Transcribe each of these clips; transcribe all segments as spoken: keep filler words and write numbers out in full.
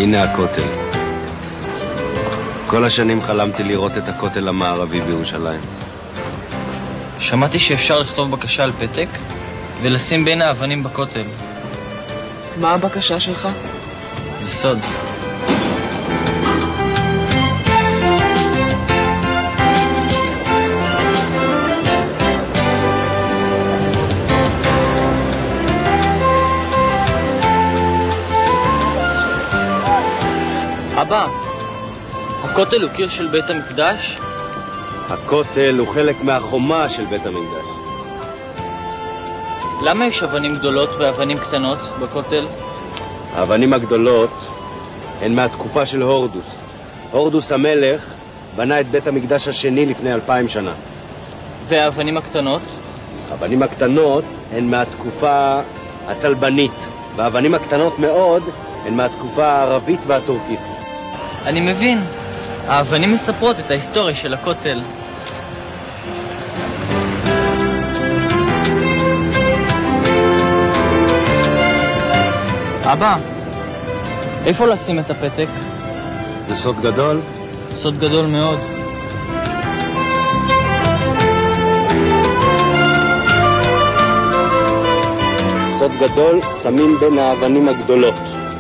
הנה הכותל. כל השנים חלמתי לראות את הכותל המערבי בירושלים. שמעתי שאפשר לכתוב בקשה על פתק ולשים בין האבנים בכותל. מה הבקשה שלך? זה סוד. אבא, הכותל הוא קיר של בית המקדש? הכותל הוא חלק מהחומה של בית המקדש. למה יש אבנים גדולות ואבנים קטנות בכותל? האבנים הגדולות הן מהתקופה של הורדוס. הורדוס המלך בנה את בית המקדש השני לפני אלפיים שנה. והאבנים הקטנות? האבנים הקטנות הן מהתקופה הצלבנית, והאבנים הקטנות מאוד הן מהתקופה הערבית והטורקית. אני מבין. האבנים מספרות את ההיסטוריה של הכותל. אבא, איפה לשים את הפתק? זה סוד גדול? סוד גדול מאוד. סוד גדול שמים בין האבנים הגדולות.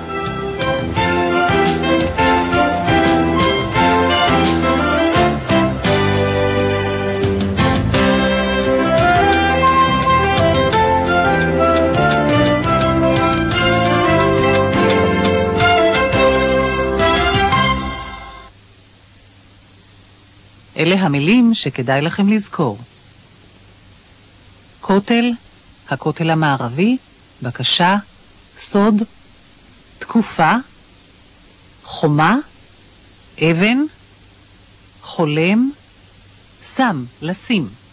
אלה המילים שכדאי לכם לזכור. כותל, הכותל המערבי, בקשה, סוד, תקופה, חומה, אבן, חולם, שם, לשים.